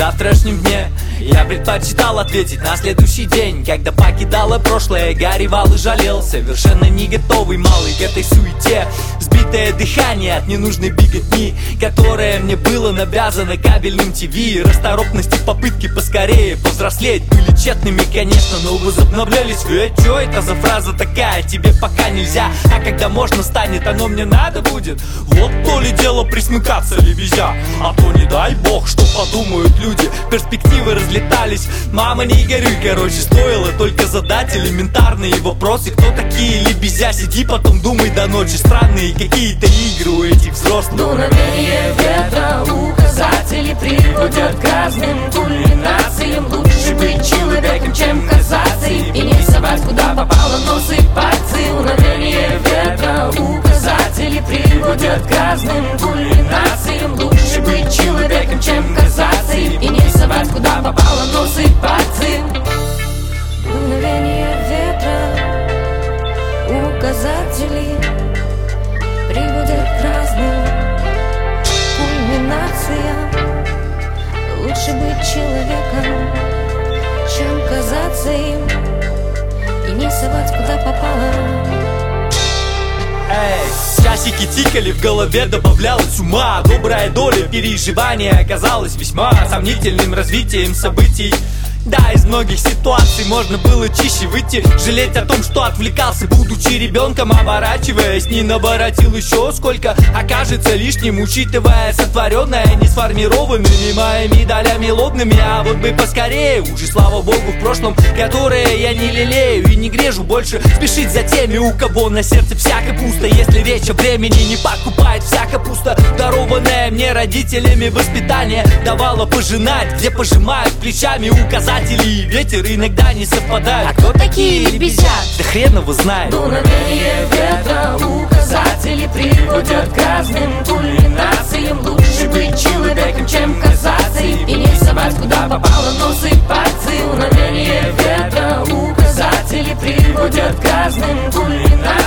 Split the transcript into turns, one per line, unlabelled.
завтрашнем дне. Я предпочитал ответить на следующий день, когда покидала прошлое, горевал и жалел. Совершенно не готовый малый к этой суете, сбитое дыхание от ненужной беготни, которая мне было навязано кабельным ТВ. Расторопность и попытки поскорее повзрослеть были тщетными, конечно, но возобновлялись. Чё это за фраза такая? Тебе пока нельзя, а когда можно станет, оно мне надо будет. Вот то ли дело присмыкаться лебезя, а то не дай бог, что подумают люди. Перспективы разлетались, мама не горюй, короче, стоило только задать элементарные вопросы. Кто такие лебезя? Сиди потом думай до ночи. Странные какие-то игры у этих взрослых.
Дуновение ветра, указатели приводят к разным кульминациям. Лучше быть человеком, чем казаться им, и не совать куда попало нос и пальцы. Дуновение ветра, указатели приводят к разным кульминациям. Лучше быть человеком, чем казаться им, и не совать куда попало нос и пальцы. Дуновение ветра, указатели приводят к разным кульминациям. Лучше быть человеком, чем казаться им, и не совать куда попало.
Часики тикали, в голове добавлялось ума. Добрая доля переживания оказалась весьма сомнительным развитием событий. Да, из многих ситуаций можно было чище выйти. Жалеть о том, что отвлекался, будучи ребенком, оборачиваясь, не наворотил еще сколько окажется лишним, учитывая сотворенное не сформированными моими долями лобными. А вот бы поскорее, уже слава богу в прошлом, которое я не лелею и не грежу больше, спешить за теми, у кого на сердце всяко пусто. Если речь о времени не покупает всяко пусто, дарованное мне родителями воспитание давало пожинать, где пожимают плечами указатели. Ветер иногда не совпадает.
А кто такие лебезя?
Да хрен его знает.
Дуновение ветра, указатели приводят к разным кульминациям. Лучше быть человеком, чем казаться им, и не совать куда попало нос и пальцы. Дуновение ветра, указатели приводят к разным кульминациям.